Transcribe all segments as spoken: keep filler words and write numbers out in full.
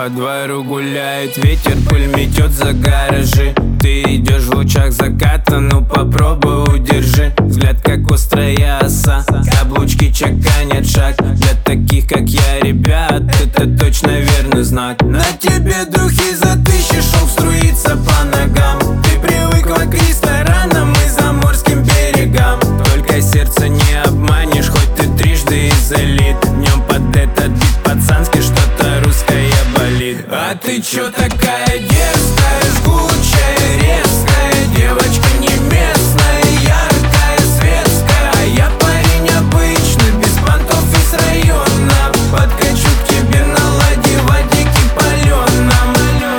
По двору гуляет ветер, пыль метет за гаражи. Ты идешь в лучах заката, ну попробуй удержи. Взгляд как острая оса, каблучки чеканят шаг. Для таких как я, ребят, это точно верный знак. На тебе духи за тысячи, шелк струится по ногам. Ты привыкла к ресторанам и заморским берегам. Только сердце не обманешь, хоть ты трижды из элит. Днем под этот бит пацанский что-то русское болит. А ты чё такая дерзкая, жгучая, резкая? Девочка не местная, яркая, светская. А я парень обычный, без понтов из района. Подкачу к тебе на ладе в водике палёном.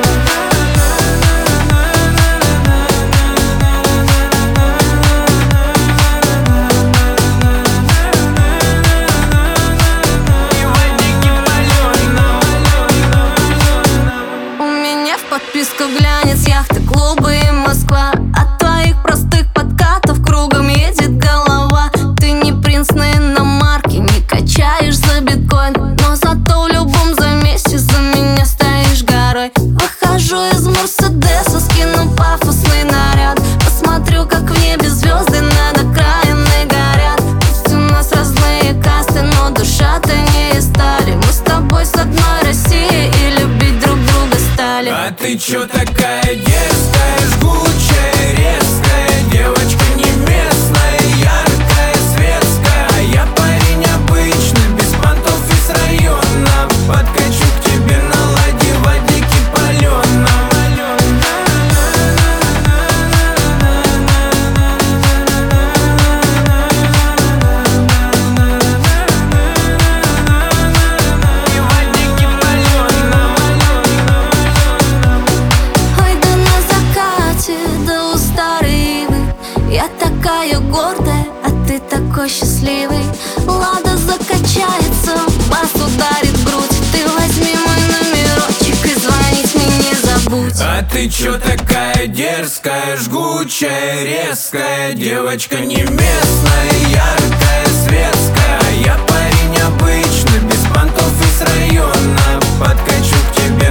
Подписка в глянец, яхты, клубы и Москва. От твоих простых подкатов кругом едет голова. Ты не принц на иномарке, не качаешь за биткоин, но зато в любом замесе за меня стоишь горой. Выхожу из Мерседеса, скину пафосный наряд. Посмотрю, как в небе звезды над окраиной горят. Пусть у нас разные касты, но душа-то не из стали. Мы с тобой с одной России и любить друг друга стали. А ты чё такая дерзкая, жгучая, резкая? Девочка не местная, яркая, светская. А я парень обычный, без понтов из района. Подкачу к тебе на ладе в водике палёном. Я такая гордая, а ты такой счастливый. Лада закачается, бас ударит в грудь. Ты возьми мой номерочек и звонить мне не забудь. А ты чё такая дерзкая, жгучая, резкая? Девочка не местная, яркая, светская. А я парень обычный, без понтов из района. Подкачу к тебе